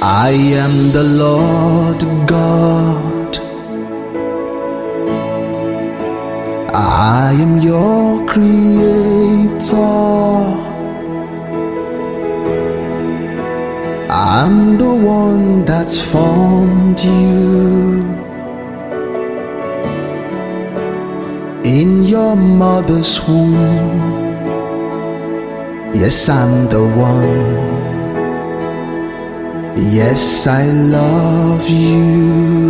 I am the Lord God. I am your creator. I'm the one that's formed you in your mother's womb. Yes, I'm the one. Yes, I love you,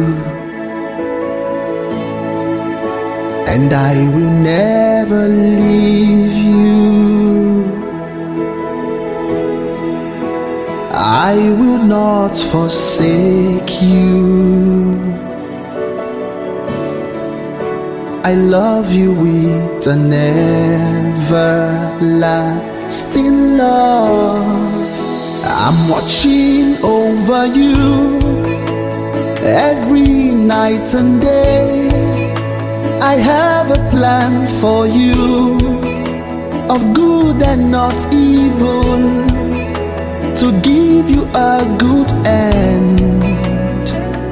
and I will never leave you. I will not forsake you. I love you with an everlasting love. I'm watching over you every night and day. I have a plan for you of good and not evil, to give you a good end.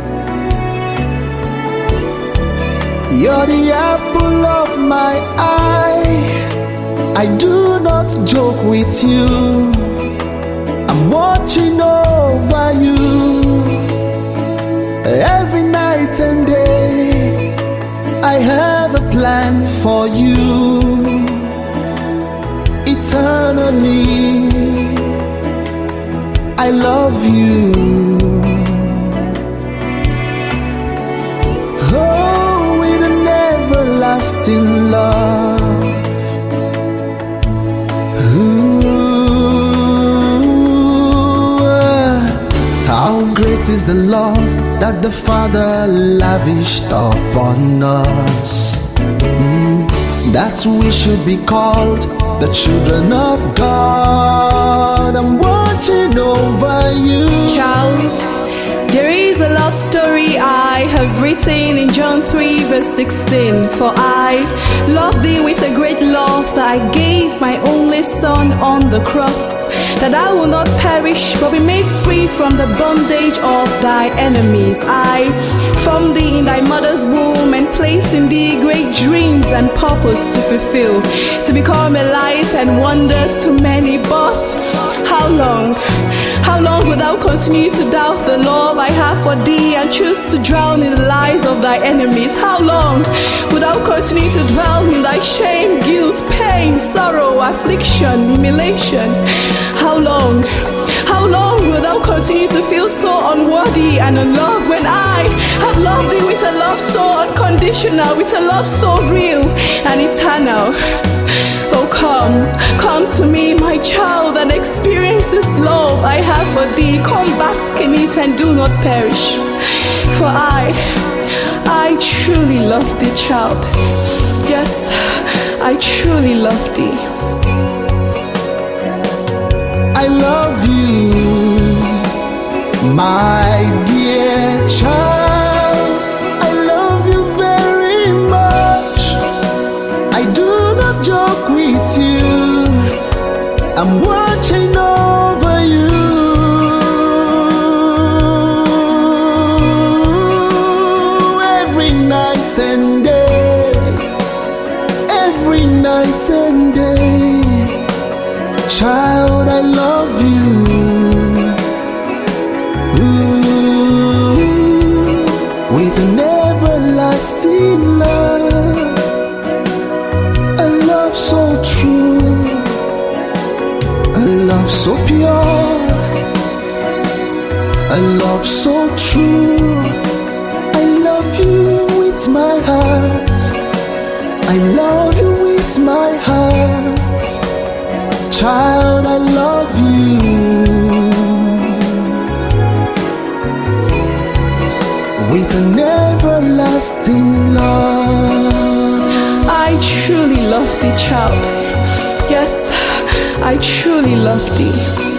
You're the apple of my eye. I do not joke with you. I'm watching over you every night and day. I have a plan for you eternally. I love you. Oh, with an everlasting love. Ooh, how great is the love that the Father lavished upon us, that we should be called the children of God. I'm watching over you. Child, there is a love story I have written in John 3 verse 16. For I love thee with a great love, that I gave my only son on the cross, that I will not perish but be made free from the bondage of thy enemies. I formed thee in thy mother's womb and placed in thee great dreams and purpose to fulfill, to become a light and wonder to many. But how long? How long wilt thou continue to doubt the love I have for thee and choose to drown in the lies of thy enemies? How long wilt thou continue to dwell in thy shame, guilt, pain, sorrow, affliction, humiliation? How long? How long wilt thou continue to feel so unworthy and unloved when I have loved thee with a love so unconditional, with a love so real and eternal? Oh, come to me, my child, and experience this love I have for thee. Come bask in it and do not perish. For I truly love thee, child. Yes, I truly love thee. I love you, my dear child. I love you very much. I do not joke with you. I'm watching over you every night and day, every night and day. Child, I love you. Ooh, with an everlasting love, a love so true, a love so pure, a love so true. I love you with my heart. I love you with my heart. Child, I love you. With an everlasting love. I truly love thee, child. Yes, I truly love thee.